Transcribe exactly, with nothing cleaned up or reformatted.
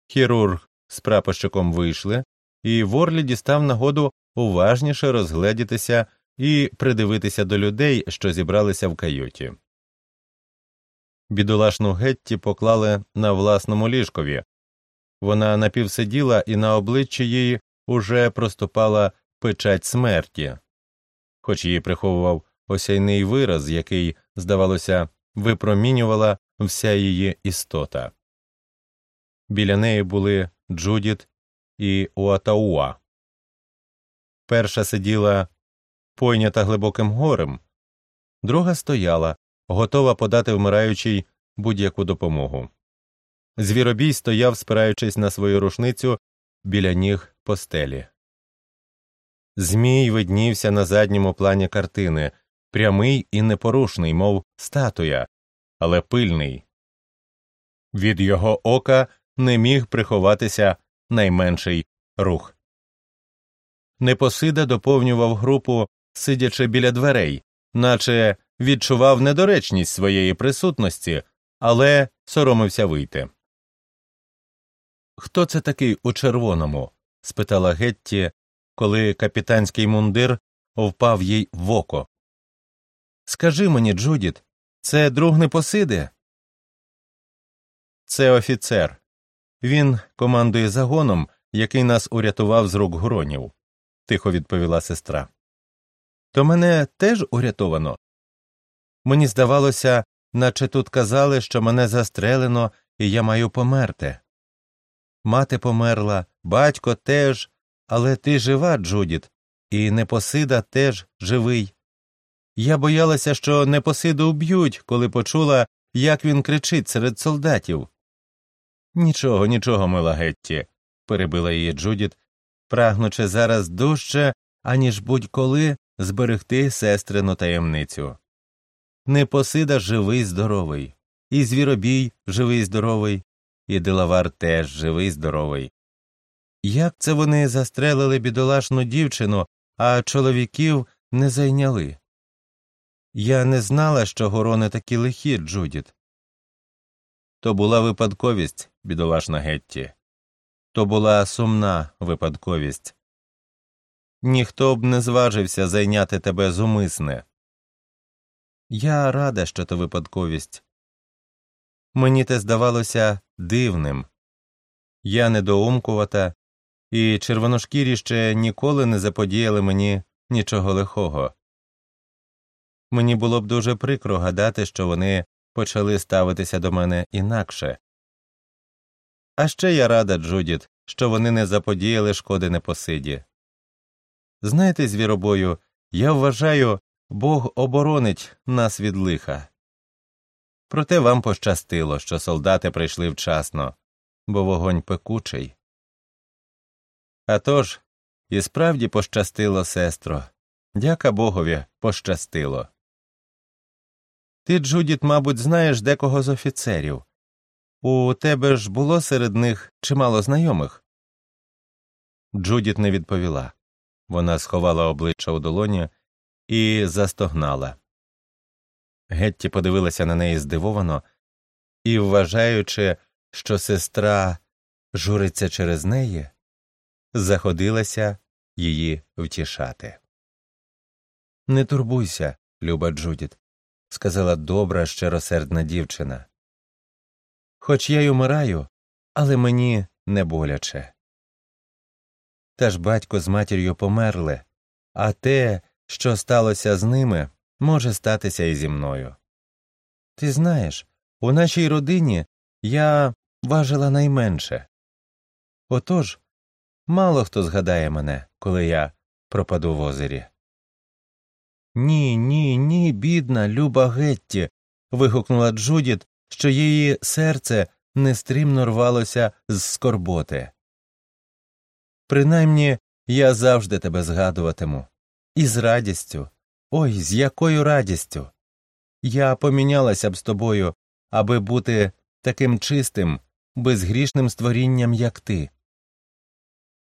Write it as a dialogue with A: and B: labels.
A: Хірург з прапорщиком вийшли, і Ворлі дістав нагоду уважніше розгледітися і придивитися до людей, що зібралися в каюті. Бідолашну Гетті поклали на власному ліжкові. Вона напівсиділа, і на обличчі її уже проступала печать смерті, хоч її приховував осяйний вираз, який, здавалося, випромінювала вся її істота. Біля неї були Джудіт і Уатауа. Перша сиділа, пойнята глибоким горем, друга стояла, готова подати вмираючій будь-яку допомогу. Звіробій стояв, спираючись на свою рушницю, біля ніг постелі. Змій виднівся на задньому плані картини, прямий і непорушний, мов статуя, але пильний. Від його ока не міг приховатися найменший рух. Непосида доповнював групу, сидячи біля дверей, наче відчував недоречність своєї присутності, але соромився вийти. «Хто це такий у червоному?» – спитала Гетті, коли капітанський мундир впав їй в око. «Скажи мені, Джудіт, це друг Непосиди?» «Це офіцер. Він командує загоном, який нас урятував з рук гуронів», – тихо відповіла сестра. «То мене теж урятовано? Мені здавалося, наче тут казали, що мене застрелено і я маю померти. Мати померла, батько теж, але ти жива, Джудіт, і Непосида теж живий. Я боялася, що Непосиду вб'ють, коли почула, як він кричить серед солдатів». «Нічого, нічого, мила Гетті», – перебила її Джудіт, прагнучи зараз дужче, аніж будь-коли зберегти сестрину таємницю. Непосида живий-здоровий, і Звіробій живий-здоровий, і Делавар теж живий-здоровий. Як це вони застрелили бідолашну дівчину, а чоловіків не зайняли? Я не знала, що гурони такі лихі, Джудіт. То була випадковість, бідолашна Гетті. То була сумна випадковість. Ніхто б не зважився зайняти тебе зумисне. Я рада, що то випадковість. Мені те здавалося дивним. Я недоумкувата, і червоношкірі ще ніколи не заподіяли мені нічого лихого. Мені було б дуже прикро гадати, що вони почали ставитися до мене інакше. А ще я рада, Джудіт, що вони не заподіяли шкоди Непосиді. Знаєте, Звіробою, я вважаю, Бог оборонить нас від лиха. Проте вам пощастило, що солдати прийшли вчасно, бо вогонь пекучий. А тож, і справді пощастило, сестро. Дяка Богові, пощастило. Ти, Джудіт, мабуть, знаєш декого з офіцерів. У тебе ж було серед них чимало знайомих? Джудіт не відповіла. Вона сховала обличчя у долоні і застогнала. Гетті подивилася на неї здивовано і, вважаючи, що сестра журиться через неї, заходилася її втішати. «Не турбуйся, люба Джудіт», – сказала добра, щиросердна дівчина. «Хоч я й умираю, але мені не боляче. Та ж батько з матір'ю померли, а те, що сталося з ними, може статися і зі мною. Ти знаєш, у нашій родині я важила найменше. Отож, мало хто згадає мене, коли я пропаду в озері». «Ні, ні, ні, бідна, люба Гетті», – вигукнула Джудіт, що її серце нестримно рвалося з скорботи. «Принаймні, я завжди тебе згадуватиму. І з радістю. Ой, з якою радістю! Я помінялася б з тобою, аби бути таким чистим, безгрішним створінням, як ти.